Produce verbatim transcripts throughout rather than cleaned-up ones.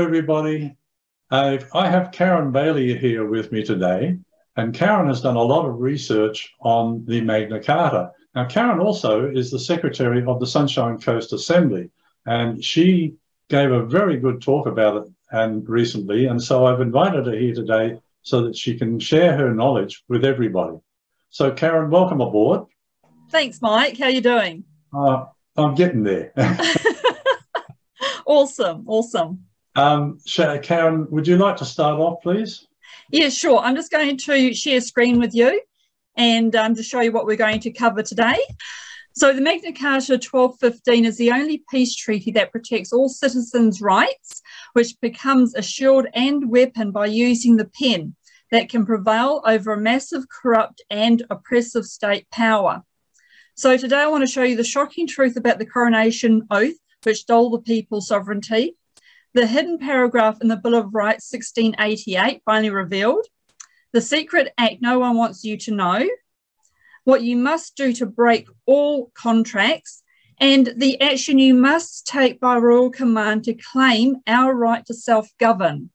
everybody. Uh, I have Karen Bailey here with me today, and Karen has done a lot of research on the Magna Carta. Now, Karen also is the Secretary of the Sunshine Coast Assembly, and she gave a very good talk about it and recently, and so I've invited her here today so that she can share her knowledge with everybody. So, Karen, welcome aboard. Thanks, Mike. How are you doing? Uh, I'm getting there. Awesome, awesome. Um, Karen, would you like to start off, please? Yeah, sure. I'm just going to share screen with you and um, to show you what we're going to cover today. So the Magna Carta twelve fifteen is the only peace treaty that protects all citizens' rights, which becomes a shield and weapon by using the pen that can prevail over a massive, corrupt and oppressive state power. So today I want to show you the shocking truth about the coronation oath, which stole the people's sovereignty, the hidden paragraph in the Bill of Rights sixteen eighty-eight finally revealed, the secret act no one wants you to know, what you must do to break all contracts, and the action you must take by royal command to claim our right to self-govern.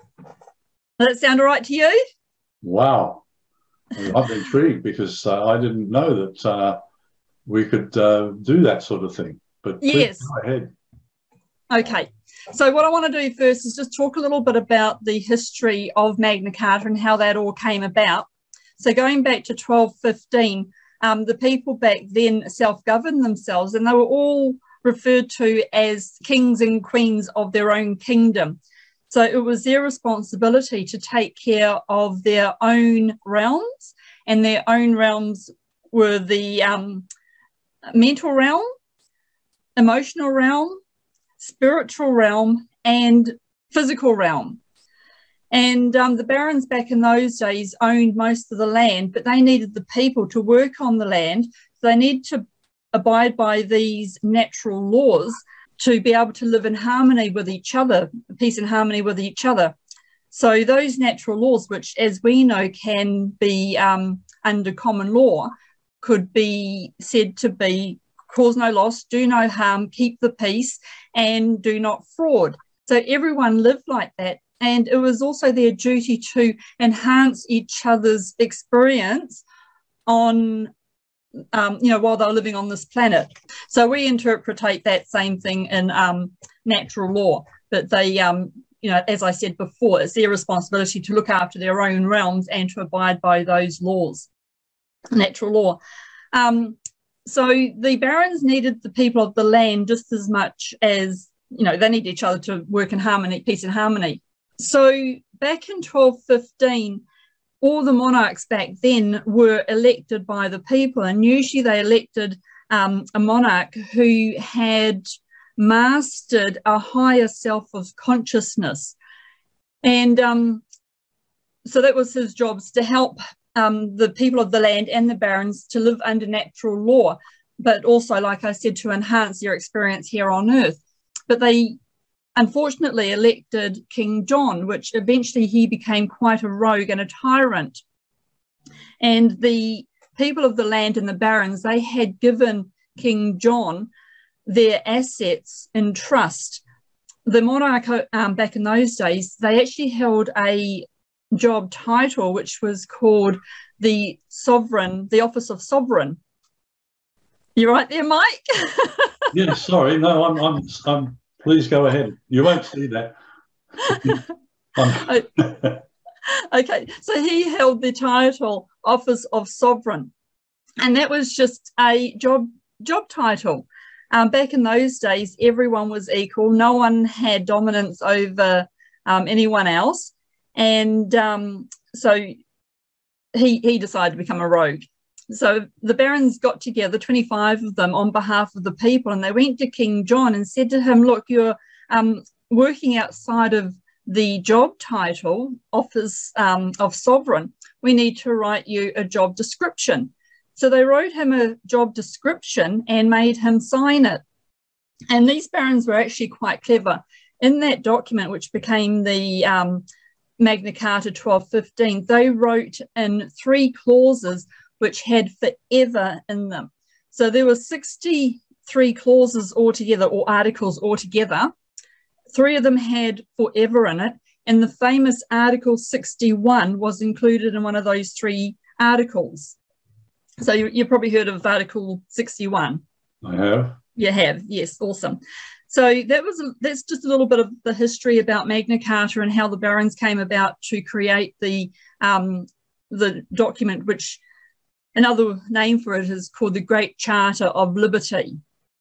Does that sound all right to you? Wow. I'm intrigued because uh, I didn't know that uh, we could uh, do that sort of thing. But please yes. Go ahead. Okay. So what I want to do first is just talk a little bit about the history of Magna Carta and how that all came about. So going back to twelve fifteen, um, the people back then self-governed themselves, and they were all referred to as kings and queens of their own kingdom. So it was their responsibility to take care of their own realms, and their own realms were the um, mental realm, emotional realm, spiritual realm, and physical realm. And um, the barons back in those days owned most of the land, but they needed the people to work on the land. So they need to abide by these natural laws to be able to live in harmony with each other, peace and harmony with each other. So those natural laws, which as we know can be um, under common law, could be said to be cause no loss, do no harm, keep the peace, and do not fraud. So everyone lived like that. And it was also their duty to enhance each other's experience on, um, you know, while they're living on this planet. So we interpretate that same thing in um, natural law, but they, um, you know, as I said before, it's their responsibility to look after their own realms and to abide by those laws, natural law. Um, So the barons needed the people of the land just as much as, you know, they need each other to work in harmony, peace and harmony. So back in twelve fifteen, all the monarchs back then were elected by the people, and usually they elected um, a monarch who had mastered a higher self of consciousness. And um, so that was his jobs, to help Um, the people of the land and the barons to live under natural law, but also, like I said, to enhance their experience here on earth. But they unfortunately elected King John, which eventually he became quite a rogue and a tyrant. And the people of the land and the barons, they had given King John their assets in trust. The monarch um, back in those days, they actually held a job title which was called the sovereign, the office of sovereign. You right there, Mike? Yeah, sorry, no, I'm, I'm, I'm. Please go ahead. You won't see that. Okay, so he held the title office of sovereign, and that was just a job job title. Um, back in those days, everyone was equal. No one had dominance over um, anyone else. And um, so he, he decided to become a rogue. So the barons got together, twenty-five of them, on behalf of the people, and they went to King John and said to him, look, you're um, working outside of the job title, office um, of sovereign. We need to write you a job description. So they wrote him a job description and made him sign it. And these barons were actually quite clever. In that document, which became the um, Magna Carta twelve fifteen, they wrote in three clauses which had forever in them. So there were sixty-three clauses altogether, or articles altogether. Three of them had forever in it, and the famous Article sixty-one was included in one of those three articles. So you, you've probably heard of Article sixty-one. I have. You have, yes, awesome. So that was that's just a little bit of the history about Magna Carta and how the Barons came about to create the um, the document, which another name for it is called the Great Charter of Liberty.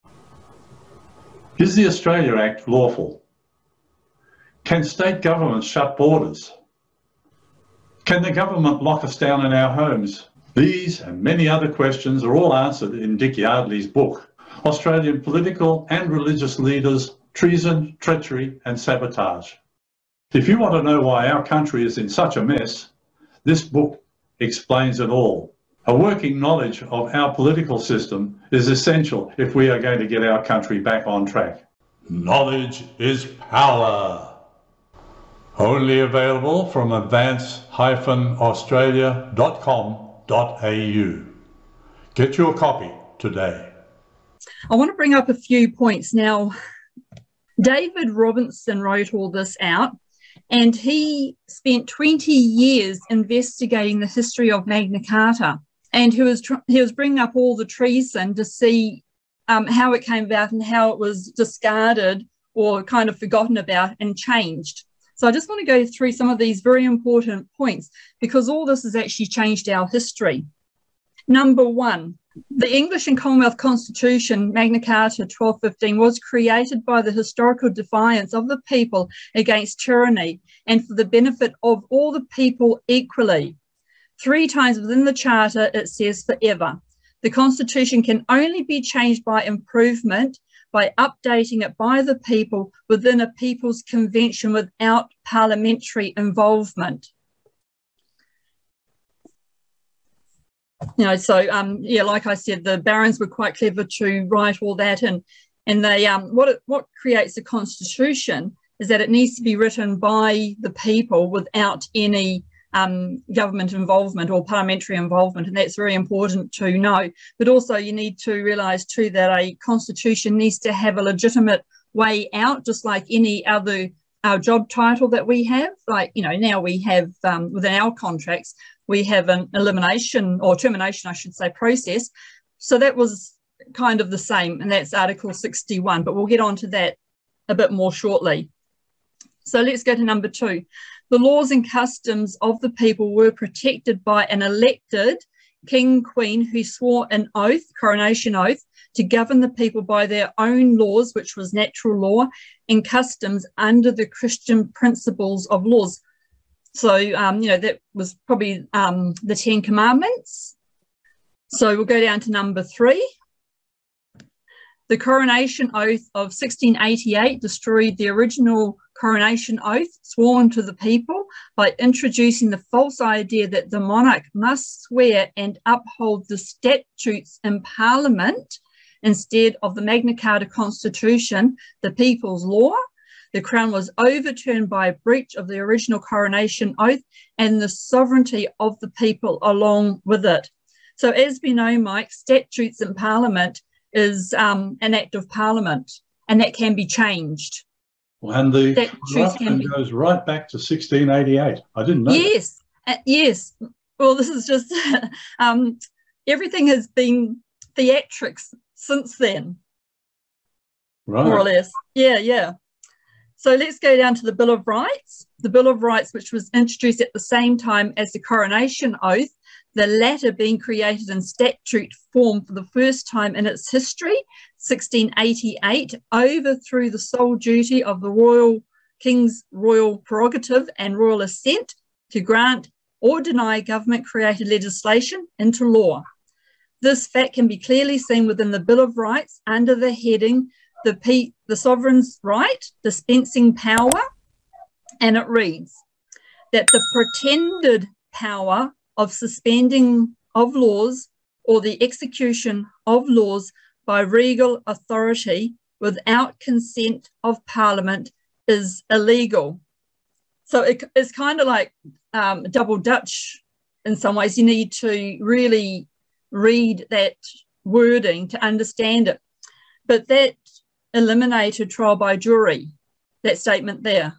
Is the Australia Act lawful? Can state governments shut borders? Can the government lock us down in our homes? These and many other questions are all answered in Dick Yardley's book, Australian Political and Religious Leaders, Treason, Treachery and Sabotage. If you want to know why our country is in such a mess, this book explains it all. A working knowledge of our political system is essential if we are going to get our country back on track. Knowledge is power. Only available from advance dash australia dot com dot a u. Get your copy today. I want to bring up a few points now. David Robinson wrote all this out, and he spent twenty years investigating the history of Magna Carta, and he was he was bringing up all the treason to see um, how it came about and how it was discarded or kind of forgotten about and changed. So I just want to go through some of these very important points because all this has actually changed our history. Number one, the English and Commonwealth Constitution, Magna Carta twelve fifteen, was created by the historical defiance of the people against tyranny and for the benefit of all the people equally. Three times within the Charter it says forever. The Constitution can only be changed by improvement, by updating it by the people within a people's convention without parliamentary involvement. You know, so um, yeah, like I said, the Barons were quite clever to write all that, and and they um, what it, what creates a constitution is that it needs to be written by the people without any um, government involvement or parliamentary involvement, and that's very important to know. But also, you need to realise too that a constitution needs to have a legitimate way out, just like any other our job title that we have. Like, you know, now we have um, within our contracts, we have an elimination or termination, I should say, process. So that was kind of the same, and that's Article sixty-one, but we'll get on to that a bit more shortly. So let's go to number two. The laws and customs of the people were protected by an elected king, queen, who swore an oath, coronation oath, to govern the people by their own laws, which was natural law, and customs under the Christian principles of laws. So, um, you know, that was probably um, the Ten Commandments. So we'll go down to number three. The coronation oath of sixteen eighty-eight destroyed the original coronation oath sworn to the people by introducing the false idea that the monarch must swear and uphold the statutes in Parliament instead of the Magna Carta Constitution, the people's law. The Crown was overturned by a breach of the original coronation oath and the sovereignty of the people along with it. So as we know, Mike, statutes in Parliament is um, an act of Parliament, and that can be changed. Well, and the corruption be... goes right back to sixteen eighty-eight. I didn't know Yes, uh, yes. Well, this is just, um, everything has been theatrics since then, right. More or less. Yeah, yeah. So let's go down to the Bill of Rights. The Bill of Rights, which was introduced at the same time as the coronation oath, the latter being created in statute form for the first time in its history, sixteen eighty-eight, overthrew the sole duty of the royal king's royal prerogative and royal assent to grant or deny government-created legislation into law. This fact can be clearly seen within the Bill of Rights under the heading The, P the Sovereign's Right, Dispensing Power, and it reads that the pretended power of suspending of laws or the execution of laws by regal authority without consent of Parliament is illegal. So it, it's kind of like um, double Dutch in some ways. You need to really read that wording to understand it. But that eliminated trial by jury. that statement there.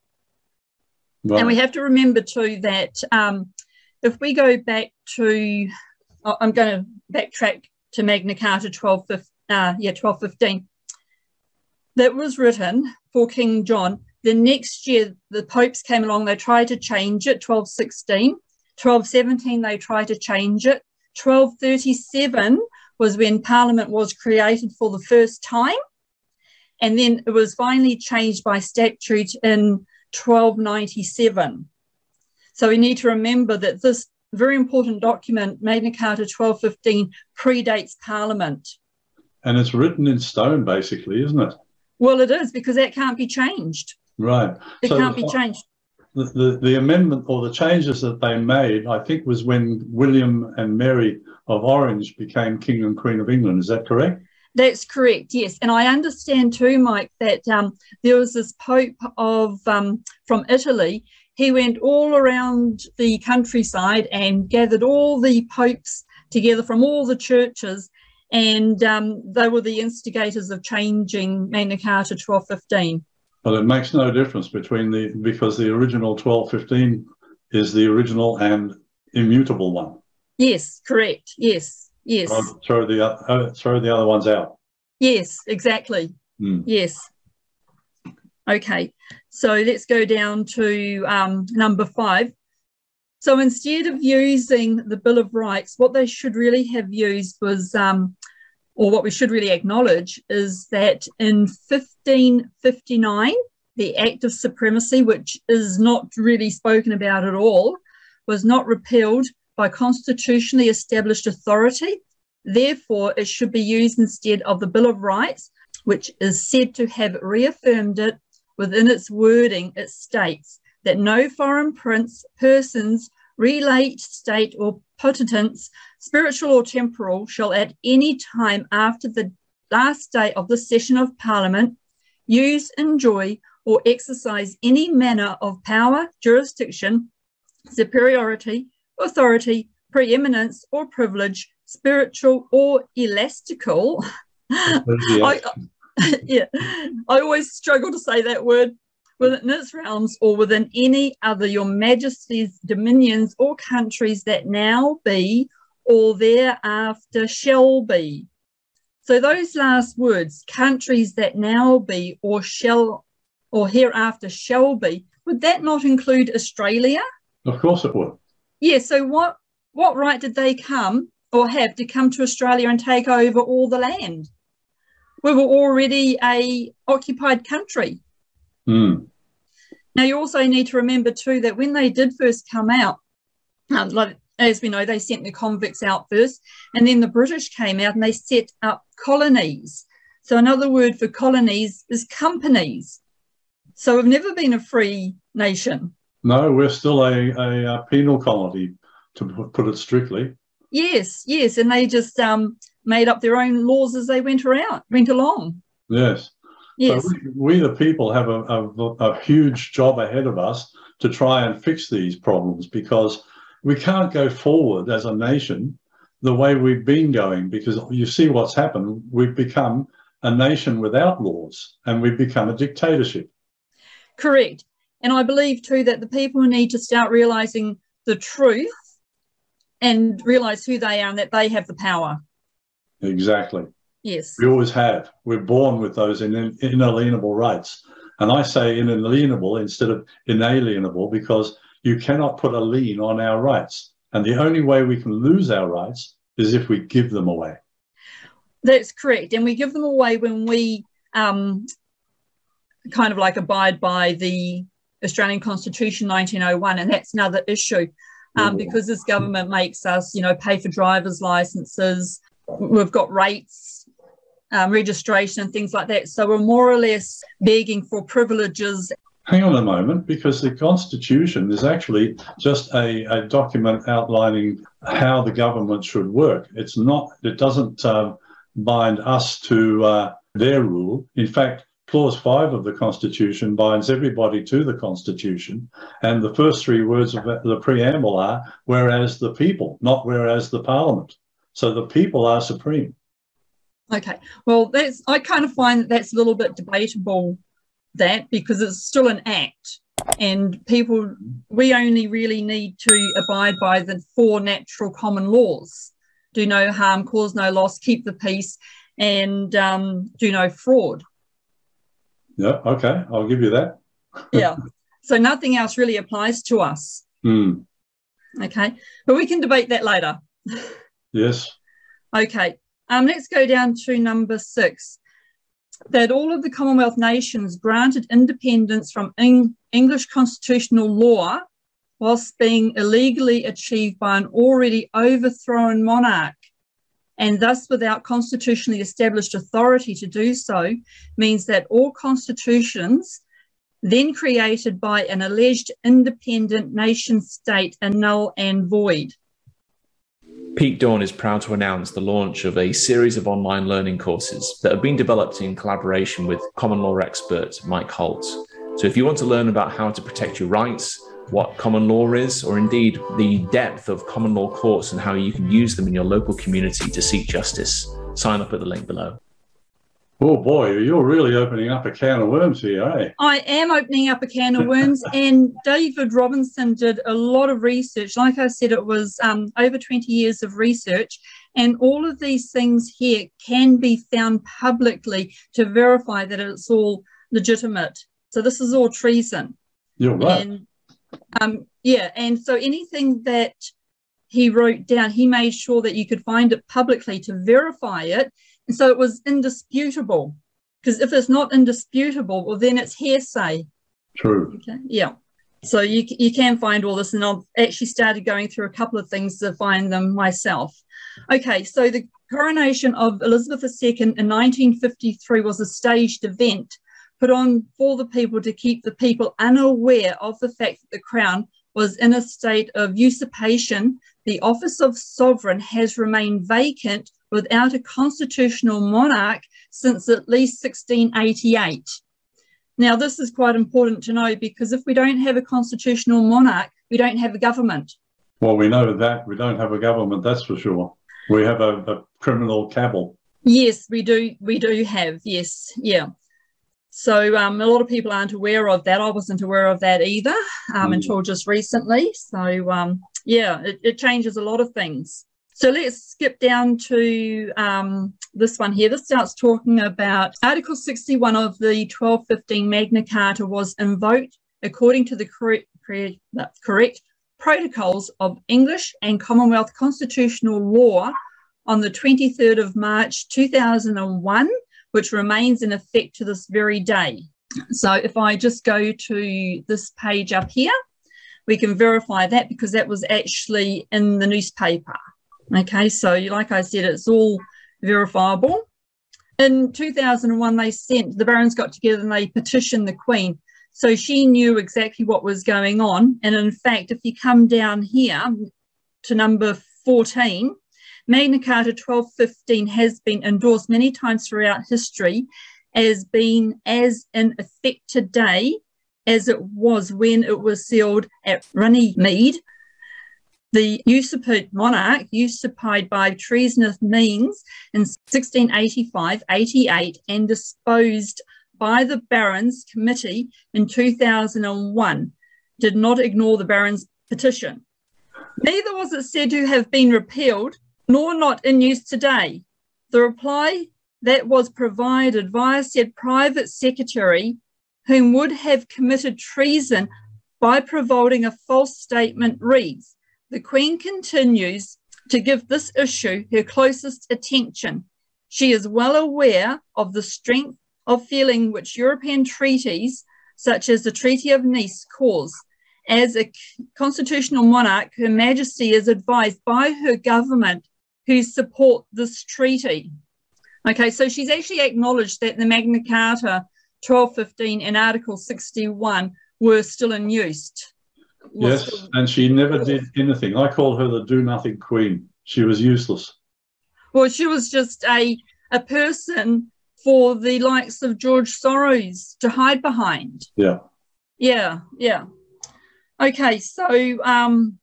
Right. And we have to remember too that um, if we go back to, I'm going to backtrack to Magna Carta twelve fifteen, uh, yeah, twelve fifteen, that was written for King John. The next year, the popes came along, they tried to change it, twelve sixteen. twelve seventeen, they tried to change it. twelve thirty-seven was when Parliament was created for the first time. And then it was finally changed by statute in twelve ninety-seven. So we need to remember that this very important document, Magna Carta twelve fifteen, predates Parliament. And it's written in stone, basically, isn't it? Well, it is, because that can't be changed. Right. It so can't be changed. The, the, the amendment or the changes that they made, I think, was when William and Mary of Orange became King and Queen of England. Is that correct? That's correct, yes. And I understand too, Mike, that um, there was this Pope of um, from Italy. He went all around the countryside and gathered all the popes together from all the churches, and um, they were the instigators of changing Magna Carta twelve fifteen. Well, it makes no difference between the, because the original twelve fifteen is the original and immutable one. Yes, correct. Yes, yes. Throw, throw the uh, throw the other ones out. Yes, exactly. Mm. Yes. Okay, so let's go down to um, number five. So instead of using the Bill of Rights, what they should really have used was, um, or what we should really acknowledge, is that in fifteen fifty-nine, the Act of Supremacy, which is not really spoken about at all, was not repealed by constitutionally established authority. Therefore, it should be used instead of the Bill of Rights, which is said to have reaffirmed it. Within its wording, it states that no foreign prince, persons, relate, state, or potentates, spiritual or temporal, shall at any time after the last day of the session of Parliament use, enjoy, or exercise any manner of power, jurisdiction, superiority, authority, preeminence, or privilege, spiritual or elastical. I, yeah, I always struggle to say that word. Within its realms or within any other your majesty's dominions or countries that now be or thereafter shall be. So those last words, countries that now be or shall or hereafter shall be, would that not include Australia? Of course it would. Yeah, so what, what right did they come or have to come to Australia and take over all the land? We were already a occupied country. Mm. Now, you also need to remember, too, that when they did first come out, um, like, as we know, they sent the convicts out first, and then the British came out and they set up colonies. So another word for colonies is companies. So we've never been a free nation. No, we're still a, a, a penal colony, to put it strictly. Yes, yes, and they just um, made up their own laws as they went around, went along. Yes. Yes. So we, we, the people, have a, a, a huge job ahead of us to try and fix these problems, because we can't go forward as a nation the way we've been going, because you see what's happened. We've become a nation without laws, and we've become a dictatorship. Correct. And I believe, too, that the people need to start realising the truth and realise who they are and that they have the power. Exactly. Yes. We always have. We're born with those inalienable rights. And I say inalienable instead of inalienable, because you cannot put a lien on our rights. And the only way we can lose our rights is if we give them away. That's correct. And we give them away when we um, kind of like abide by the Australian Constitution nineteen oh one. And that's another issue, um, because this government makes us, you know, pay for driver's licenses. We've got rates. Um, registration and things like that. So we're more or less begging for privileges. Hang on a moment, because the Constitution is actually just a, a document outlining how the government should work. It's not, it doesn't uh, bind us to uh, their rule. In fact, Clause five of the Constitution binds everybody to the Constitution. And the first three words of the preamble are, whereas the people, not whereas the Parliament. So the people are supreme. Okay, well, that's I kind of find that that's a little bit debatable that because it's still an act, and people, we only really need to abide by the four natural common laws: do no harm, cause no loss, keep the peace, and um, do no fraud. Yeah, okay, I'll give you that. Yeah, so nothing else really applies to us. Mm. Okay, but we can debate that later. Yes. Okay, um, let's go down to number six. That all of the Commonwealth nations granted independence from Eng English constitutional law whilst being illegally achieved by an already overthrown monarch, and thus without constitutionally established authority to do so, means that all constitutions then created by an alleged independent nation state are null and void. Peak Dawn is proud to announce the launch of a series of online learning courses that have been developed in collaboration with common law expert Mike Holt. So if you want to learn about how to protect your rights, what common law is, or indeed the depth of common law courts and how you can use them in your local community to seek justice, sign up at the link below. Oh boy, you're really opening up a can of worms here, eh? I am opening up a can of worms, and David Robinson did a lot of research. Like I said, it was um, over twenty years of research, and all of these things here can be found publicly to verify that it's all legitimate. So this is all treason. You're right. And, um, yeah, and so anything that he wrote down, he made sure that you could find it publicly to verify it. And so it was indisputable, because if it's not indisputable, well, then it's hearsay. True. Okay. Yeah. So you, you can find all this, and I've actually started going through a couple of things to find them myself. Okay, so the coronation of Elizabeth the Second in nineteen fifty-three was a staged event put on for the people to keep the people unaware of the fact that the crown was in a state of usurpation. The office of sovereign has remained vacant without a constitutional monarch since at least sixteen eighty-eight. Now, this is quite important to know, because if we don't have a constitutional monarch, we don't have a government. Well, we know that. We don't have a government, that's for sure. We have a, a criminal cabal. Yes, we do. We do have, yes, yeah. So um, a lot of people aren't aware of that. I wasn't aware of that either um, mm. until just recently. So, um, yeah, it, it changes a lot of things. So let's skip down to um, this one here. This starts talking about Article sixty-one of the twelve fifteen Magna Carta was invoked according to the correct, correct, correct protocols of English and Commonwealth constitutional law on the twenty-third of March two thousand one, which remains in effect to this very day. So if I just go to this page up here, we can verify that, because that was actually in the newspaper. Okay, so like I said, it's all verifiable. In two thousand one, they sent, the barons got together and they petitioned the Queen. So she knew exactly what was going on. And in fact, if you come down here to number fourteen, Magna Carta twelve fifteen has been endorsed many times throughout history as being as in effect today as it was when it was sealed at Runnymede. The usurped monarch, usurped by treasonous means in sixteen eighty-five eighty-eight and disposed by the Barons Committee in two thousand one, did not ignore the Barons' petition. Neither was it said to have been repealed, nor not in use today. The reply that was provided via said private secretary, whom would have committed treason by providing a false statement, reads, "The Queen continues to give this issue her closest attention. She is well aware of the strength of feeling which European treaties, such as the Treaty of Nice, cause. As a constitutional monarch, Her Majesty is advised by her government who support this treaty." Okay, so she's actually acknowledged that the Magna Carta twelve fifteen and Article sixty-one were still in use. Yes, and she never did anything. I called her the do-nothing queen. She was useless. Well, she was just a, a person for the likes of George Soros to hide behind. Yeah. Yeah, yeah. Okay, so, um,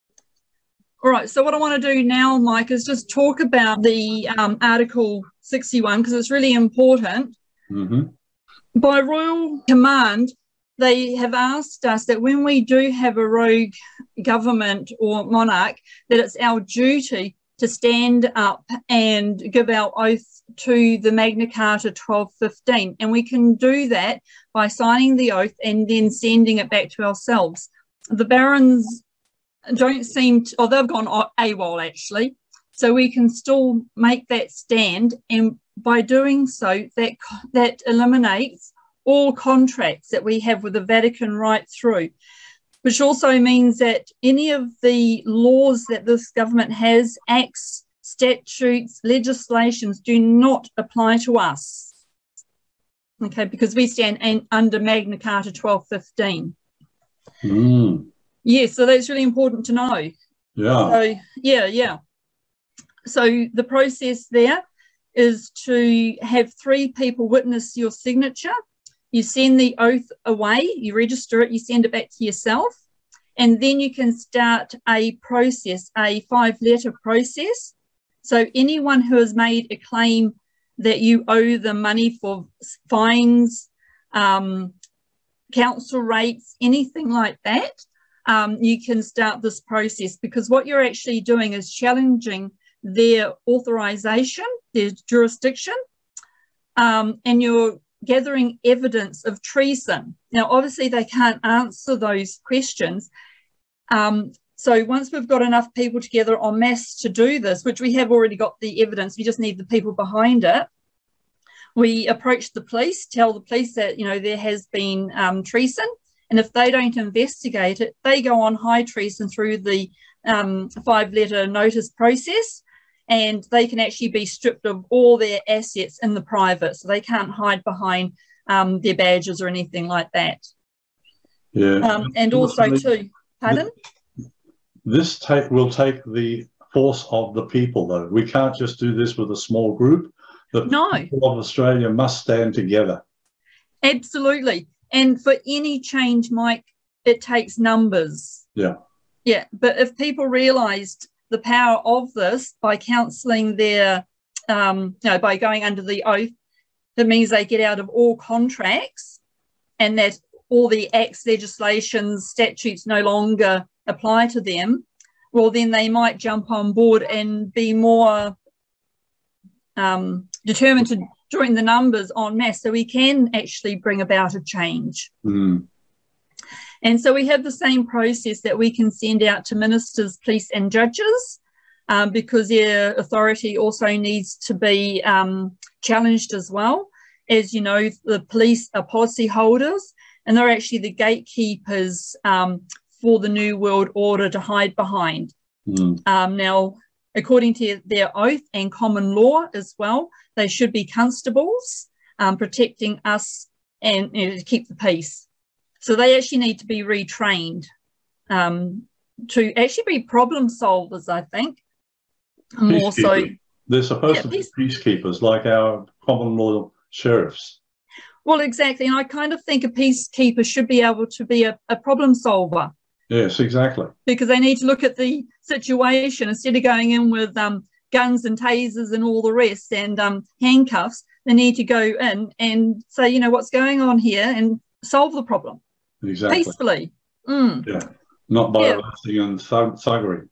all right, so what I want to do now, Mike, is just talk about the um, Article sixty-one, because it's really important. Mm-hmm. by royal command, they have asked us that when we do have a rogue government or monarch, that it's our duty to stand up and give our oath to the Magna Carta twelve fifteen. And we can do that by signing the oath and then sending it back to ourselves. The barons don't seem to, or they've gone AWOL actually, so we can still make that stand, and by doing so, that that eliminates all contracts that we have with the Vatican right through, which also means that any of the laws that this government has, acts, statutes, legislations, do not apply to us. Okay, because we stand in, under Magna Carta twelve fifteen. Mm. Yeah, so that's really important to know. Yeah. So, yeah, yeah. So the process there is to have three people witness your signature. You send the oath away, you register it, you send it back to yourself, and then you can start a process, a five-letter process. So anyone who has made a claim that you owe them money for fines, um, council rates, anything like that, um, you can start this process, because what you're actually doing is challenging their authorization, their jurisdiction, um, and you're gathering evidence of treason. Now, obviously, they can't answer those questions. Um, so once we've got enough people together en masse to do this, which we have already got the evidence, we just need the people behind it, we approach the police, tell the police that, you know, there has been um, treason, and if they don't investigate it, they go on high treason through the um, five-letter notice process, and they can actually be stripped of all their assets in the private, so they can't hide behind um, their badges or anything like that. Yeah. Um, and also too, pardon? This take will take the force of the people, though. We can't just do this with a small group. The No. people of Australia must stand together. Absolutely. And for any change, Mike, it takes numbers. Yeah. Yeah, but if people realised the power of this by counselling their, um, you know, by going under the oath, that means they get out of all contracts, and that all the acts, legislations, statutes no longer apply to them, well, then they might jump on board and be more um, determined to join the numbers en masse, so we can actually bring about a change. Mm. And so we have the same process that we can send out to ministers, police and judges, um, because their authority also needs to be um, challenged as well. As you know, the police are policy holders, and they're actually the gatekeepers um, for the New World Order to hide behind. Mm. Um, now, according to their oath and common law as well, they should be constables um, protecting us and, you know, to keep the peace. So they actually need to be retrained um, to actually be problem solvers, I think. More so. They're supposed Yeah, to be peace- peacekeepers, like our common law sheriffs. Well, exactly. And I kind of think a peacekeeper should be able to be a, a problem solver, Yes, exactly. because they need to look at the situation instead of going in with um, guns and tasers and all the rest and um, handcuffs. They need to go in and say, you know, what's going on here, and solve the problem Exactly. peacefully. Mm. Yeah. Not by Yeah. arresting and thug- thuggery.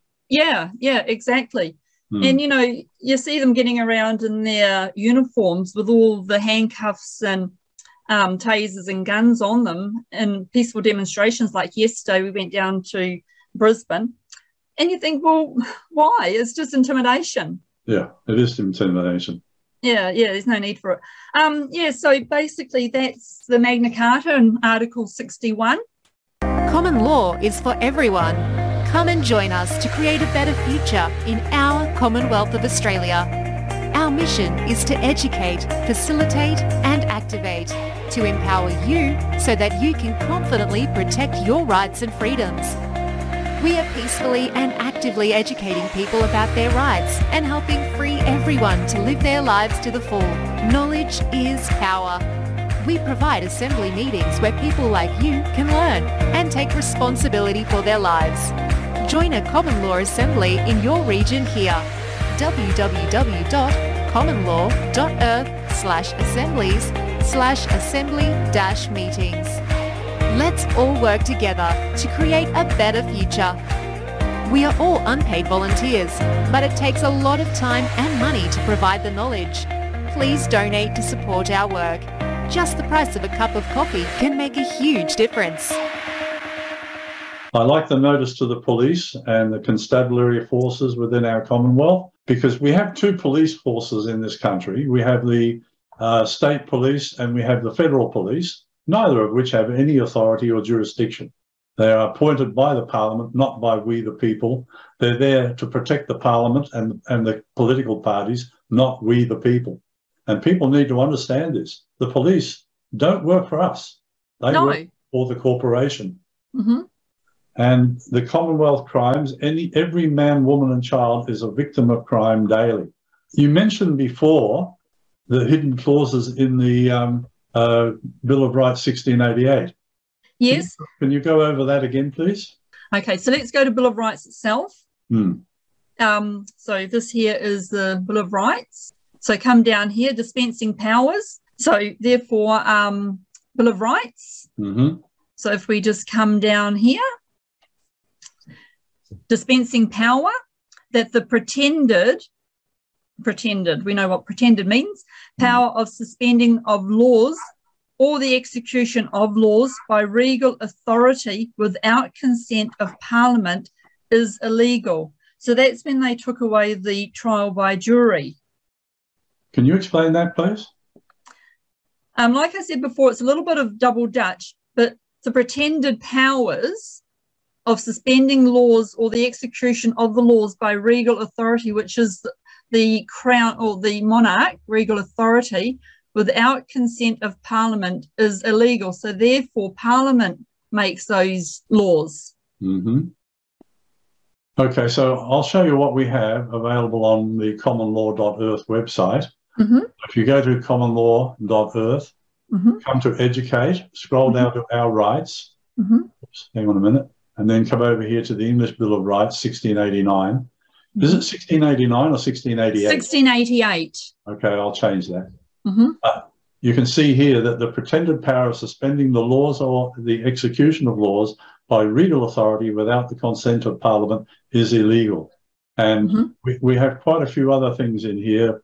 Yeah, yeah, exactly. Mm. And, you know, you see them getting around in their uniforms with all the handcuffs and um, tasers and guns on them in peaceful demonstrations. Like yesterday, we went down to Brisbane, and you think, well, why? It's just intimidation. Yeah, it is intimidation. Yeah, yeah, there's no need for it. Um, yeah, so basically that's the Magna Carta in Article sixty-one. Common law is for everyone. Come and join us to create a better future in our Commonwealth of Australia. Our mission is to educate, facilitate and activate, to empower you so that you can confidently protect your rights and freedoms. We are peacefully and actively educating people about their rights and helping free everyone to live their lives to the full. Knowledge is power. We provide assembly meetings where people like you can learn and take responsibility for their lives. Join a common law assembly in your region here. w w w dot common law dot earth slash assemblies slash assembly dash meetings. Let's all work together to create a better future. We are all unpaid volunteers, but it takes a lot of time and money to provide the knowledge. Please donate to support our work. Just the price of a cup of coffee can make a huge difference. I like the notice to the police and the constabulary forces within our Commonwealth, because we have two police forces in this country. We have the uh, state police and we have the federal police, neither of which have any authority or jurisdiction. They are appointed by the Parliament, not by we the people. They're there to protect the Parliament and, and the political parties, not we the people. And people need to understand this. The police don't work for us. They No. work for the corporation. Mm-hmm. And the Commonwealth crimes, any every man, woman and child is a victim of crime daily. You mentioned before the hidden clauses in the um, uh, Bill of Rights sixteen eighty-eight. Yes. Can you go over that again, please? Okay, so let's go to Bill of Rights itself. Hmm. Um, so this here is the Bill of Rights. So come down here, dispensing powers. So therefore, um, Bill of Rights. Mm-hmm. So if we just come down here, dispensing power, that the pretended, pretended, we know what pretended means, power of suspending of laws or the execution of laws by regal authority without consent of Parliament is illegal. So that's when they took away the trial by jury. Can you explain that, please? Um, like I said before, it's a little bit of double Dutch, but the pretended powers of suspending laws or the execution of the laws by regal authority, which is the crown or the monarch, regal authority, without consent of Parliament is illegal. So therefore, Parliament makes those laws. Mm-hmm. Okay, so I'll show you what we have available on the common law dot earth website. Mm-hmm. If you go to common law dot earth, Mm-hmm. come to educate, scroll down to our rights. Mm-hmm. Oops, hang on a minute. And then come over here to the English Bill of Rights, sixteen eighty-nine. Is it sixteen eighty-nine or sixteen eighty-eight? sixteen eighty-eight. Okay, I'll change that. Mm-hmm. Uh, you can see here that the pretended power of suspending the laws or the execution of laws by regal authority without the consent of Parliament is illegal. And Mm-hmm. we, we have quite a few other things in here,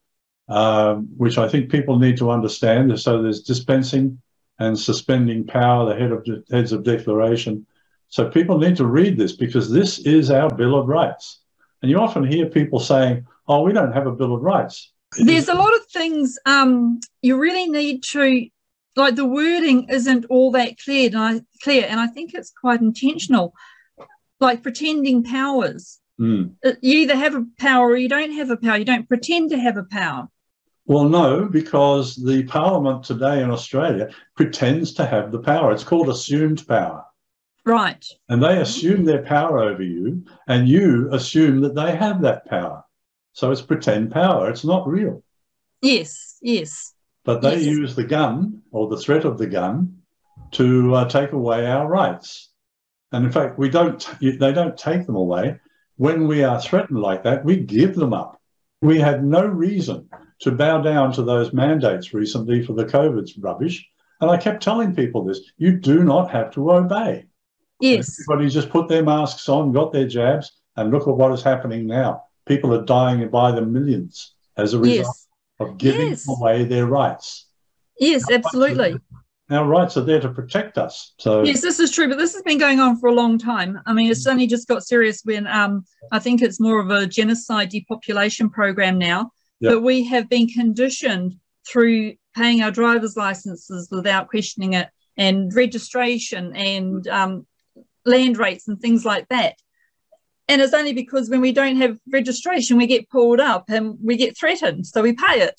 um, which I think people need to understand. So there's dispensing and suspending power, the head of de- heads of declaration. So people need to read this, because this is our Bill of Rights. And you often hear people saying, oh, we don't have a Bill of Rights. There's a lot of things um, you really need to, like the wording isn't all that clear, and I, clear, and I think it's quite intentional. Like pretending powers. Mm. You either have a power or you don't have a power. You don't pretend to have a power. Well, no, because the Parliament today in Australia pretends to have the power. It's called assumed power. Right. And they assume their power over you, and you assume that they have that power. So it's pretend power. It's not real. Yes, yes. But they Yes. use the gun or the threat of the gun to uh, take away our rights. And in fact, we don't. They don't take them away. When we are threatened like that, we give them up. We had no reason to bow down to those mandates recently for the COVID rubbish. And I kept telling people this, you do not have to obey. Yes. Everybody just put their masks on, got their jabs, and look at what is happening now. People are dying by the millions as a result Yes. of giving Yes. away their rights. Yes, absolutely. Our rights are there to protect us. So Yes, this is true, but this has been going on for a long time. I mean, it's only just got serious when um, I think it's more of a genocide depopulation program now. Yep. But we have been conditioned through paying our driver's licenses without questioning it, and registration and um, land rates and things like that. And it's only because when we don't have registration, we get pulled up and we get threatened, so we pay it.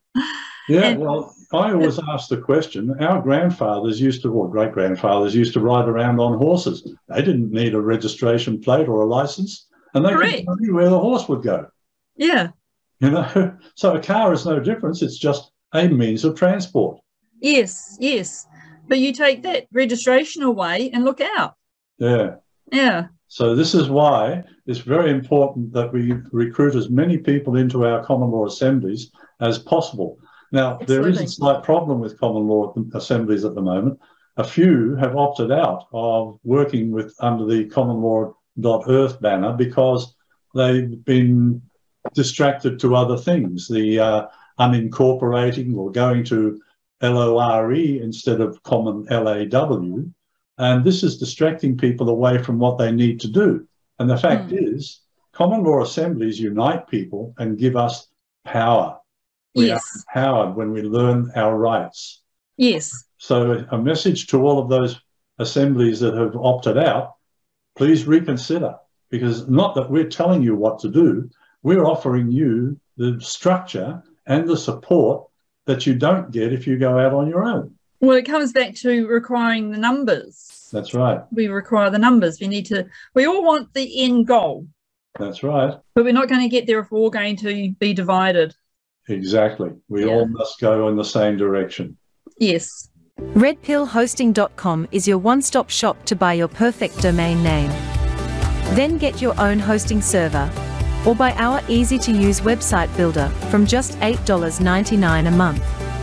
Yeah, And- well, I always ask the question, our grandfathers used to, or great-grandfathers used to ride around on horses. They didn't need a registration plate or a license, and they Correct. could tell you where the horse would go. Yeah. You know, so a car is no difference. It's just a means of transport. Yes, yes. But you take that registration away and look out. Yeah. Yeah. So this is why it's very important that we recruit as many people into our common law assemblies as possible. Now, there is a slight problem with common law assemblies at the moment. A few have opted out of working with under the common law dot earth banner because they've been distracted to other things, the uh, unincorporating or going to L O R E instead of common L A W. And this is distracting people away from what they need to do. And the fact mm. is, common law assemblies unite people and give us power. We yes. are empowered when we learn our rights. Yes. So a message to all of those assemblies that have opted out, please reconsider, because not that we're telling you what to do, we're offering you the structure and the support that you don't get if you go out on your own. Well, it comes back to requiring the numbers. That's right. We require the numbers. We need to, we all want the end goal. That's right. But we're not going to get there if we're all going to be divided. Exactly. We yeah. all must go in the same direction. Yes. red pill hosting dot com is your one-stop shop to buy your perfect domain name. Then get your own hosting server, or buy our easy-to-use website builder from just eight dollars and ninety-nine cents a month.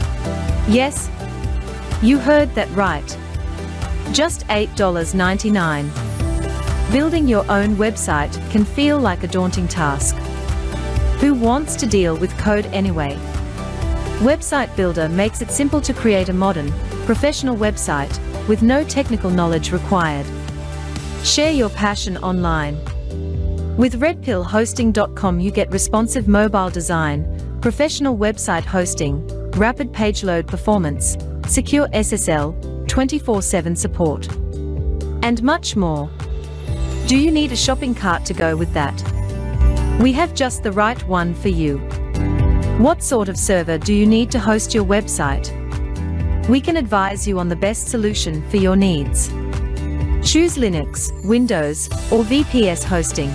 Yes, you heard that right. Just eight dollars and ninety-nine cents. Building your own website can feel like a daunting task. Who wants to deal with code anyway? Website Builder makes it simple to create a modern, professional website with no technical knowledge required. Share your passion online. With red pill hosting dot com you get responsive mobile design, professional website hosting, rapid page load performance, secure S S L, twenty-four seven support, and much more. Do you need a shopping cart to go with that? We have just the right one for you. What sort of server do you need to host your website? We can advise you on the best solution for your needs. Choose Linux, Windows, or V P S hosting.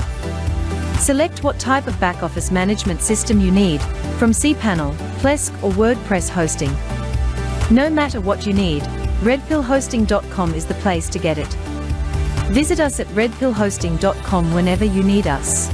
Select what type of back-office management system you need, from cPanel, Plesk, or WordPress hosting. No matter what you need, red pill hosting dot com is the place to get it. Visit us at red pill hosting dot com whenever you need us.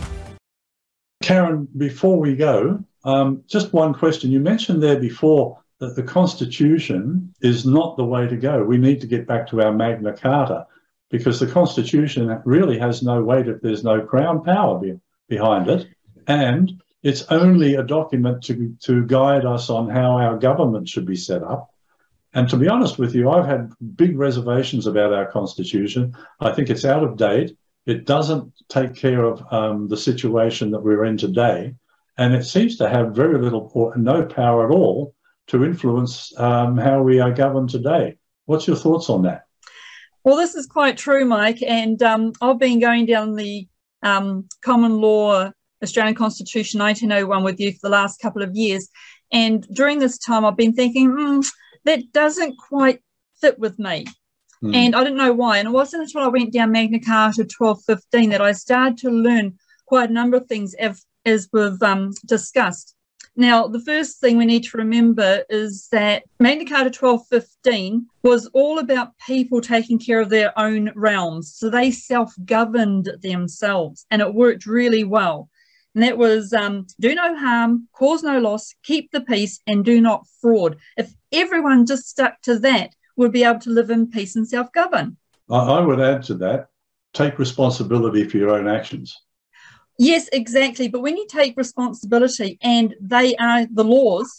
Karen, before we go, um, just one question. You mentioned there before that the Constitution is not the way to go. We need to get back to our Magna Carta, because the Constitution really has no weight if there's no Crown power be behind it. And it's only a document to, to guide us on how our government should be set up. And to be honest with you, I've had big reservations about our Constitution. I think it's out of date. It doesn't take care of um, the situation that we're in today. And it seems to have very little or no power at all to influence um, how we are governed today. What's your thoughts on that? Well, this is quite true, Mike. And um, I've been going down the um, common law Australian Constitution nineteen oh one with you for the last couple of years. And during this time, I've been thinking, hmm, that doesn't quite fit with me. Mm. And I didn't know why. And it wasn't until I went down Magna Carta twelve fifteen that I started to learn quite a number of things, as, as we've um, discussed. Now, the first thing we need to remember is that Magna Carta twelve fifteen was all about people taking care of their own realms. So they self-governed themselves, and it worked really well. And that was um, do no harm, cause no loss, keep the peace, and do not fraud. If everyone just stuck to that, we'd be able to live in peace and self-govern. I would add to that, take responsibility for your own actions. Yes, exactly. But when you take responsibility and they are the laws,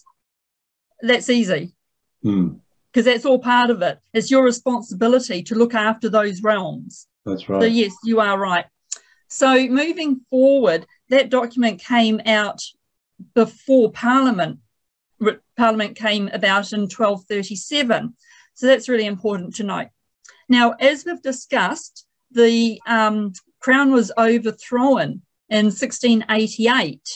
that's easy. Mm. Because that's all part of it. It's your responsibility to look after those realms. That's right. So yes, you are right. So moving forward, that document came out before Parliament. Parliament came about in twelve thirty-seven. So that's really important to note. Now, as we've discussed, the um, Crown was overthrown in sixteen eighty-eight.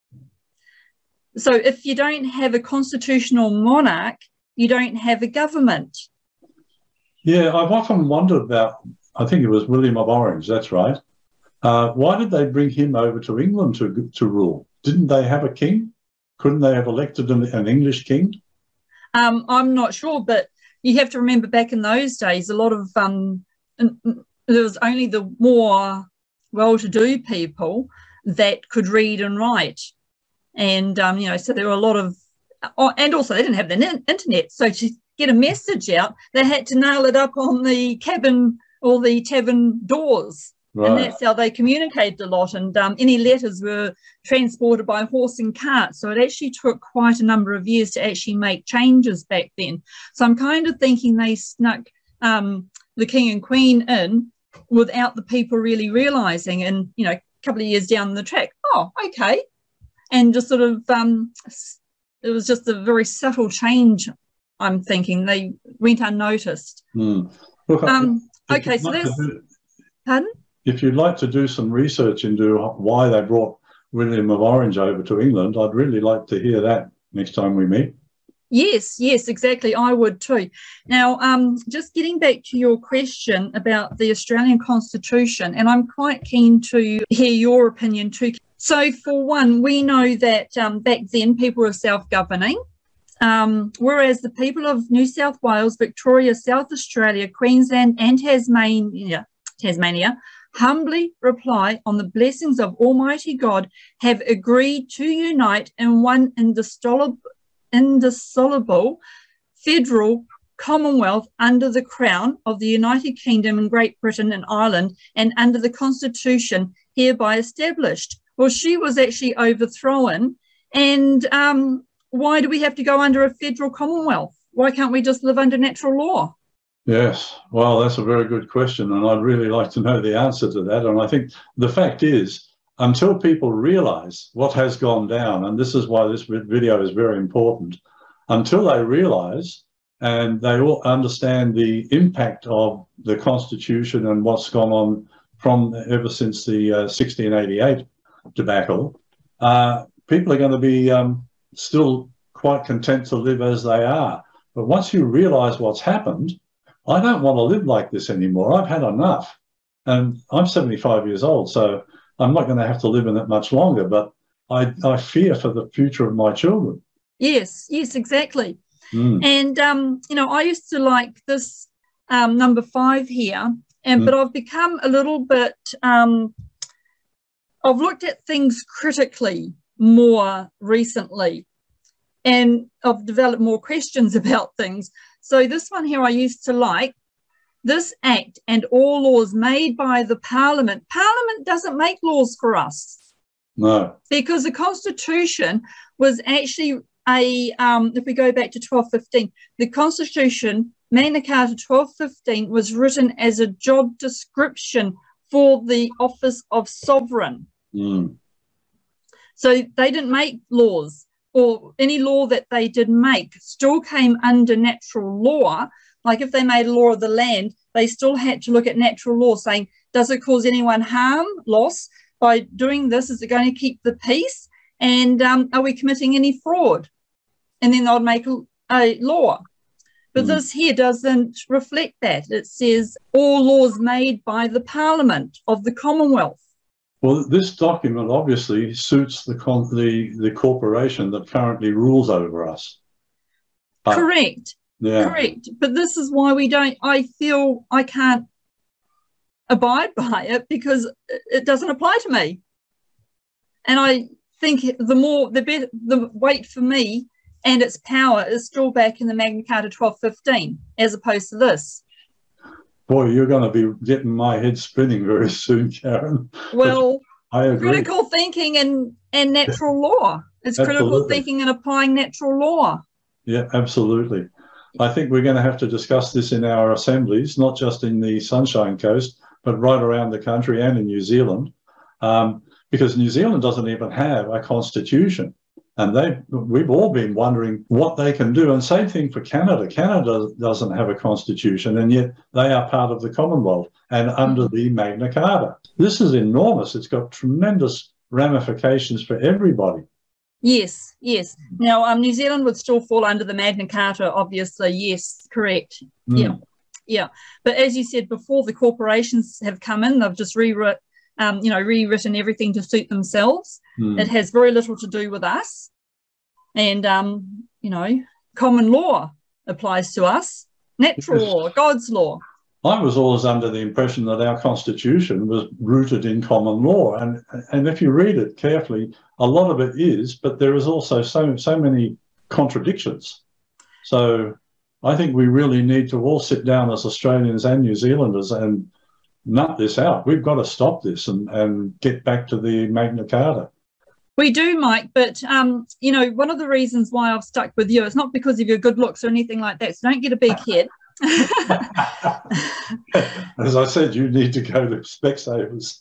So if you don't have a constitutional monarch, you don't have a government. Yeah, I've often wondered about, I think it was William of Orange, that's right. Uh, why did they bring him over to England to, to rule? Didn't they have a king? Couldn't they have elected an, an English king? Um, I'm not sure, but you have to remember back in those days, a lot of, um, there was only the more well-to-do people that could read and write. And, um, you know, so there were a lot of oh, and also they didn't have the internet, so to get a message out, they had to nail it up on the cabin or the tavern doors. Right. And that's how they communicated a lot. And um, any letters were transported by horse and cart. So it actually took quite a number of years to actually make changes back then. So I'm kind of thinking they snuck um, the king and queen in without the people really realising. And, you know, a couple of years down the track, oh, okay. And just sort of, um, it was just a very subtle change, I'm thinking. They went unnoticed. Mm. Look, um, okay, so that's... Pardon? If you'd like to do some research into why they brought William of Orange over to England, I'd really like to hear that next time we meet. Yes, yes, exactly. I would too. Now, um, just getting back to your question about the Australian Constitution, and I'm quite keen to hear your opinion too. So, for one, we know that um, back then people were self-governing, um, whereas the people of New South Wales, Victoria, South Australia, Queensland and Tasmania, Tasmania humbly reply on the blessings of Almighty God, have agreed to unite in one indissoluble, indissoluble federal commonwealth under the crown of the United Kingdom and Great Britain and Ireland, and under the Constitution hereby established. Well, she was actually overthrown. And um, why do we have to go under a federal commonwealth? Why can't we just live under natural law? Yes, well, that's a very good question, and I'd really like to know the answer to that. And I think the fact is, until people realise what has gone down, and this is why this video is very important, until they realise and they all understand the impact of the Constitution and what's gone on from ever since the uh, sixteen eighty-eight debacle, uh, people are going to be um, still quite content to live as they are. But once you realise what's happened, I don't want to live like this anymore. I've had enough. And I'm seventy-five years old, so I'm not going to have to live in it much longer, but I, I fear for the future of my children. Yes, yes, exactly. Mm. And, um, you know, I used to like this um, number five here, and mm. but I've become a little bit, um, I've looked at things critically more recently, and I've developed more questions about things. So this one here I used to like. This Act and all laws made by the Parliament. Parliament doesn't make laws for us. No. Because the Constitution was actually a, um, if we go back to twelve fifteen, the Constitution, Magna Carta twelve fifteen, was written as a job description for the office of sovereign. Mm. So they didn't make laws, or any law that they did make still came under natural law. Like if they made a law of the land, they still had to look at natural law, saying, does it cause anyone harm, loss? By doing this, is it going to keep the peace? And um, are we committing any fraud? And then they would make a, a law. But mm. this here doesn't reflect that. It says all laws made by the Parliament of the Commonwealth. Well, this document obviously suits the con the, the corporation that currently rules over us. But, Correct. Yeah. Correct. But this is why we don't, I feel I can't abide by it, because it doesn't apply to me. And I think the more, the better, the weight for me and its power is still back in the Magna Carta twelve fifteen, as opposed to this. Boy, you're going to be getting my head spinning very soon, Karen. Well, I agree. Critical thinking and, and natural law. It's Absolutely. Critical thinking and applying natural law. Yeah, absolutely. I think we're going to have to discuss this in our assemblies, not just in the Sunshine Coast, but right around the country and in New Zealand, um, because New Zealand doesn't even have a constitution. And they, we've all been wondering what they can do. And same thing for Canada. Canada doesn't have a constitution, and yet they are part of the Commonwealth and under the Magna Carta. This is enormous. It's got tremendous ramifications for everybody. Yes, yes. Now, um, New Zealand would still fall under the Magna Carta, obviously. Yes, correct. Mm. Yeah, yeah. But as you said before, the corporations have come in. They've just rewritten, um, you know, rewritten everything to suit themselves. Mm. It has very little to do with us. And, um, you know, common law applies to us. Natural yes. law, God's law. I was always under the impression that our Constitution was rooted in common law. And, and if you read it carefully, a lot of it is, but there is also so, so many contradictions. So I think we really need to all sit down as Australians and New Zealanders and nut this out. We've got to stop this and, and get back to the Magna Carta. We do, Mike, but, um, you know, one of the reasons why I've stuck with you, it's not because of your good looks or anything like that, so don't get a big head. As I said, you need to go to Specsavers.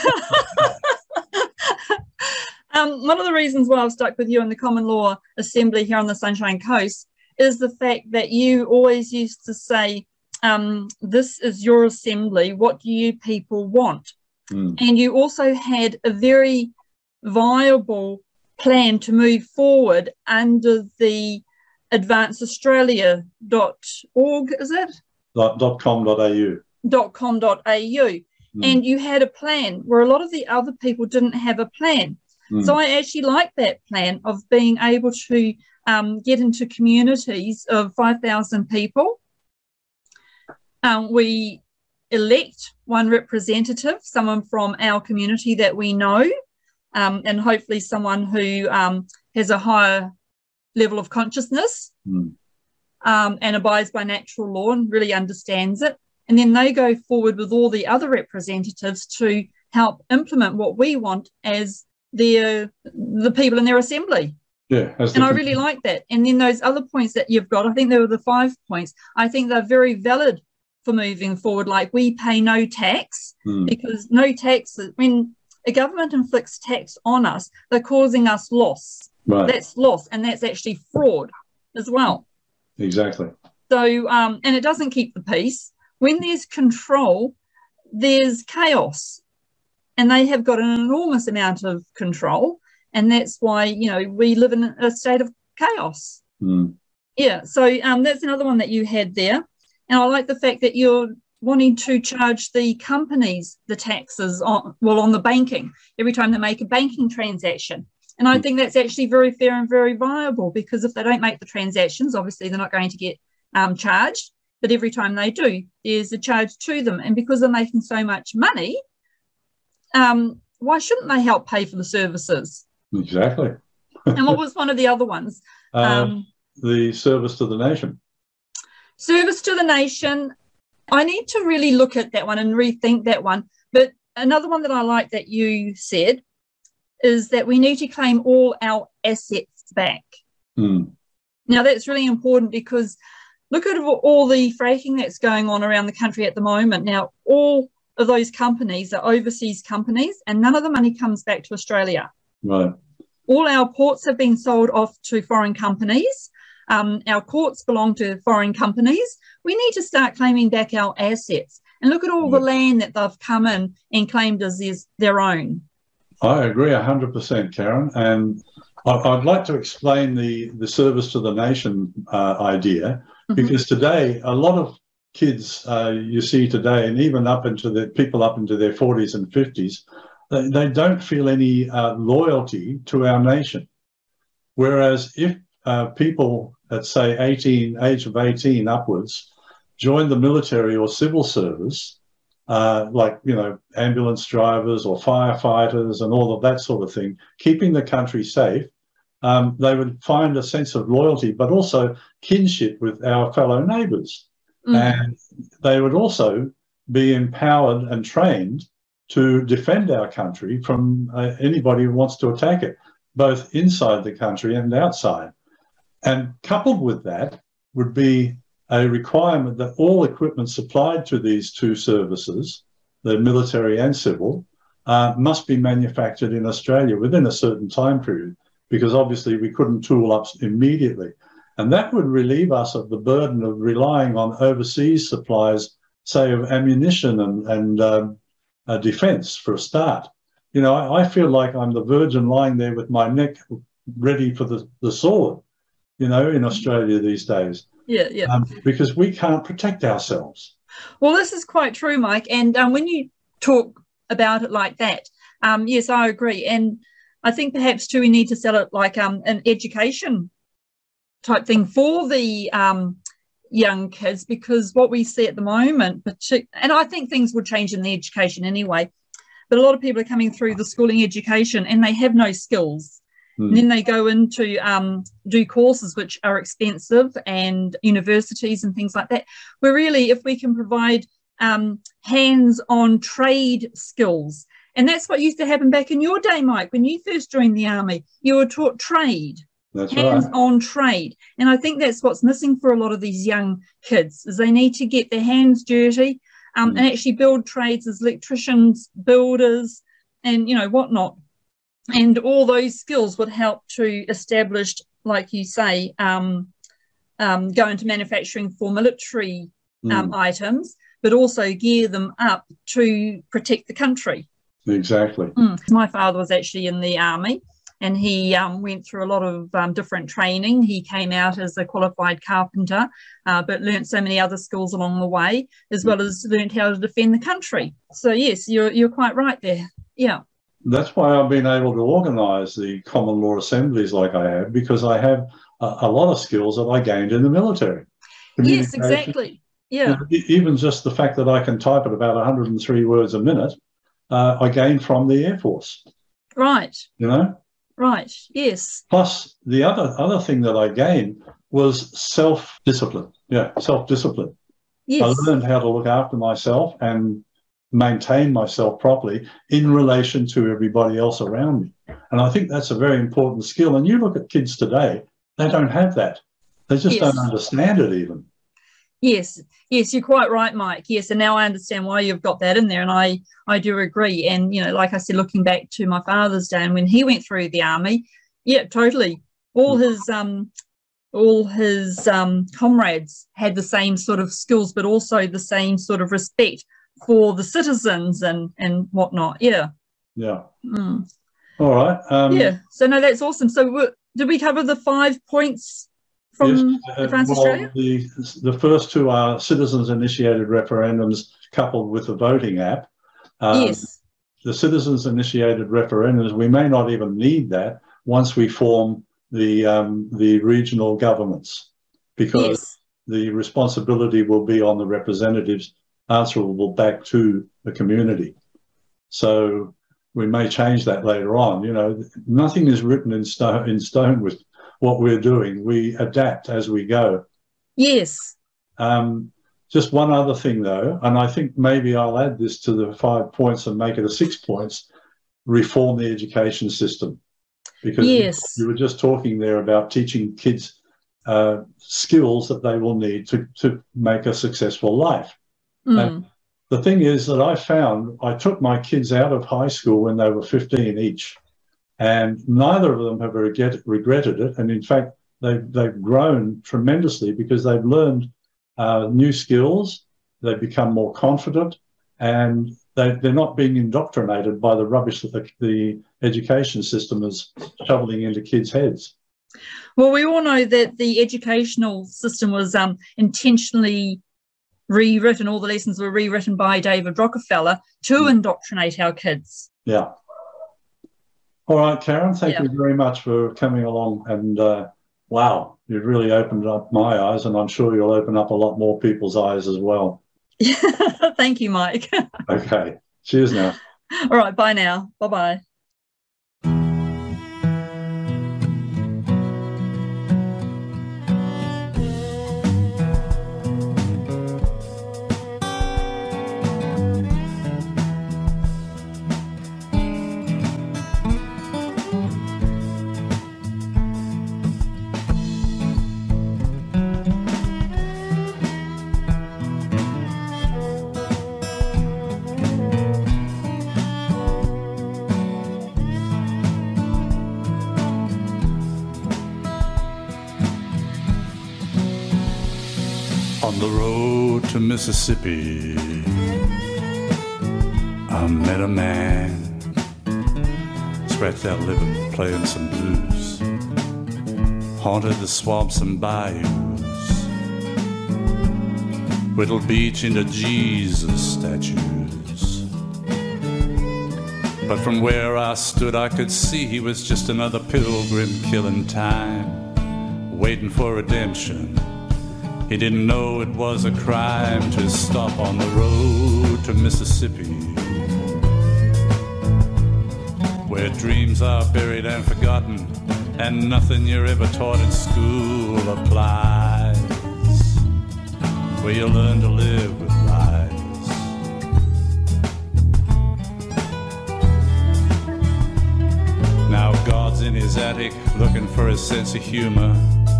um, one of the reasons why I've stuck with you in the Common Law Assembly here on the Sunshine Coast is the fact that you always used to say, um, this is your assembly, what do you people want? Mm. And you also had a very viable plan to move forward under the advance australia dot org, is it? Dot com dot a u. Dot com dot a u. Mm. And you had a plan where a lot of the other people didn't have a plan. Mm. So I actually like that plan of being able to um, get into communities of five thousand people. Um, we elect one representative, someone from our community that we know, um, and hopefully someone who um, has a higher level of consciousness mm. um, and abides by natural law and really understands it. And then they go forward with all the other representatives to help implement what we want as their, the people in their assembly. Yeah, and I really like that. And then those other points that you've got, I think they were the five points, I think they're very valid for moving forward. Like, we pay no tax mm. because no tax, when a government inflicts tax on us, they're causing us loss. Right. That's loss, and that's actually fraud as well. Exactly. So, um, and it doesn't keep the peace. When there's control, there's chaos, and they have got an enormous amount of control, and that's why, you know, we live in a state of chaos. Mm. Yeah, so um, that's another one that you had there. And I like the fact that you're wanting to charge the companies the taxes on, well, on the banking, every time they make a banking transaction. And I think that's actually very fair and very viable, because if they don't make the transactions, obviously they're not going to get um, charged. But every time they do, there's a charge to them. And because they're making so much money, um, why shouldn't they help pay for the services? Exactly. And what was one of the other ones? Um, um, the service to the nation. Service to the nation. I need to really look at that one and rethink that one. But another one that I like that you said is that we need to claim all our assets back. Mm. Now, that's really important, because look at all the fracking that's going on around the country at the moment. Now, all of those companies are overseas companies, and none of the money comes back to Australia. Right. All our ports have been sold off to foreign companies. Um, our courts belong to foreign companies. We need to start claiming back our assets. And look at all yeah. the land that they've come in and claimed as is their own. I agree one hundred percent, Karen. And I'd like to explain the, the service to the nation uh, idea, mm-hmm. because today, a lot of kids uh, you see today, and even up into the people up into their forties and fifties, they, they don't feel any uh, loyalty to our nation. Whereas if uh, people at, say, eighteen, age of eighteen upwards, join the military or civil service, uh, like, you know, ambulance drivers or firefighters and all of that sort of thing, keeping the country safe, um, they would find a sense of loyalty, but also kinship with our fellow neighbours. Mm. And they would also be empowered and trained to defend our country from uh, anybody who wants to attack it, both inside the country and outside. And coupled with that would be a requirement that all equipment supplied to these two services, the military and civil, uh, must be manufactured in Australia within a certain time period, because obviously we couldn't tool up immediately. And that would relieve us of the burden of relying on overseas supplies, say, of ammunition and, and um, uh, defence for a start. You know, I, I feel like I'm the Virgin lying there with my neck ready for the, the sword, you know, in Australia these days. Yeah, yeah. Um, because we can't protect ourselves. Well, this is quite true, Mike. And um, when you talk about it like that, um, yes, I agree. And I think perhaps too we need to sell it like um, an education type thing for the um, young kids, because what we see at the moment, and I think things will change in the education anyway, but a lot of people are coming through the schooling education and they have no skills. Mm. And then they go into um, do courses which are expensive and universities and things like that. Where really, if we can provide um, hands-on trade skills, and that's what used to happen back in your day, Mike, when you first joined the Army, you were taught trade. That's hands-on right. trade. And I think that's what's missing for a lot of these young kids, is they need to get their hands dirty um, Mm. and actually build trades as electricians, builders, and, you know, whatnot. And all those skills would help to establish, like you say, um, um, go into manufacturing for military um, Mm. items, but also gear them up to protect the country. Exactly. Mm. My father was actually in the Army, and he um, went through a lot of um, different training. He came out as a qualified carpenter, uh, but learnt so many other skills along the way, as well as learnt how to defend the country. So yes, you're you're quite right there. Yeah. That's why I've been able to organise the common law assemblies like I have, because I have a, a lot of skills that I gained in the military. Yes, exactly. Yeah. E- Even just the fact that I can type at about one hundred three words a minute, uh, I gained from the Air Force. Right. You know. Right. Yes. Plus, the other other thing that I gained was self-discipline. Yeah, self-discipline. Yes. I learned how to look after myself and maintain myself properly in relation to everybody else around me. And I think that's a very important skill. And you look at kids today, they don't have that. They just Yes. don't understand it even. Yes, yes, you're quite right, Mike. Yes, and now I understand why you've got that in there, and I, I do agree. And, you know, like I said, looking back to my father's day and when he went through the Army, yeah, totally. All his um, all his um, comrades had the same sort of skills, but also the same sort of respect for the citizens and, and whatnot. Yeah. Yeah. Mm. All right. Um, yeah. So, no, that's awesome. So w- did we cover the five points from yes, uh, Advance well, Australia? The, the first two are citizens-initiated referendums coupled with the voting app. Um, yes. The citizens-initiated referendums, we may not even need that once we form the um, the regional governments, because Yes. the responsibility will be on the representatives answerable back to the community. So we may change that later on. You know, nothing is written in stone, in stone with what we're doing. We adapt as we go. Yes. Um, just one other thing, though, and I think maybe I'll add this to the five points and make it a six points, reform the education system. Because Yes. you were just talking there about teaching kids uh, skills that they will need to, to make a successful life. Mm. And the thing is that I found, I took my kids out of high school when they were fifteen each, and neither of them have regret, regretted it. And in fact, they've, they've grown tremendously because they've learned uh, new skills, they've become more confident, and they, they're not being indoctrinated by the rubbish that the, the education system is shoveling into kids' heads. Well, we all know that the educational system was um, intentionally rewritten. All the lessons were rewritten by David Rockefeller to indoctrinate our kids. Yeah. All right, Karen, thank Yeah. you very much for coming along. And uh, wow, you've really opened up my eyes, and I'm sure you'll open up a lot more people's eyes as well. Thank you, Mike. Okay. Cheers now. All right, bye now. Bye-bye. On the road to Mississippi, I met a man, scratched out living, playing some blues, haunted the swamps and bayous, whittled beach into Jesus statues. But from where I stood I could see he was just another pilgrim killing time, waiting for redemption. He didn't know it was a crime to stop on the road to Mississippi. where dreams are buried and forgotten, and nothing you're ever taught in school applies, where you learn to live with lies. Now God's in his attic looking for a sense of humor.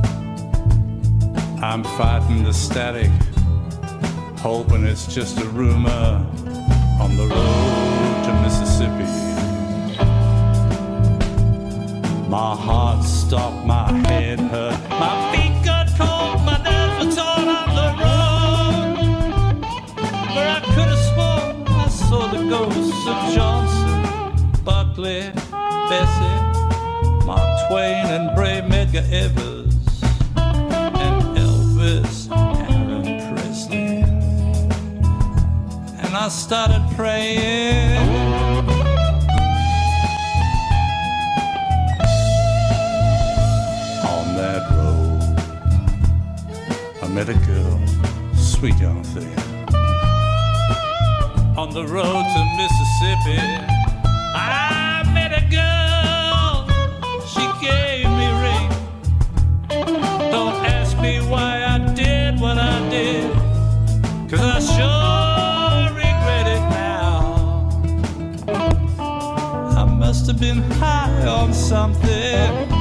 I'm fighting the static, hoping it's just a rumor. On the road to Mississippi, my heart stopped, my head hurt, my feet got cold, my nerves were torn on the road, where I could have sworn I saw the ghosts of Johnson, Buckley, Bessie, Mark Twain, and Bray Medgar Evers, and Elvis, Aaron Presley. And I started praying. On that road, I met a girl, sweet young thing. On the road to Mississippi, I met a girl, she gave me a ring. Don't ask me why I did what I did, 'cause I sure regret it now. I must have been high on something.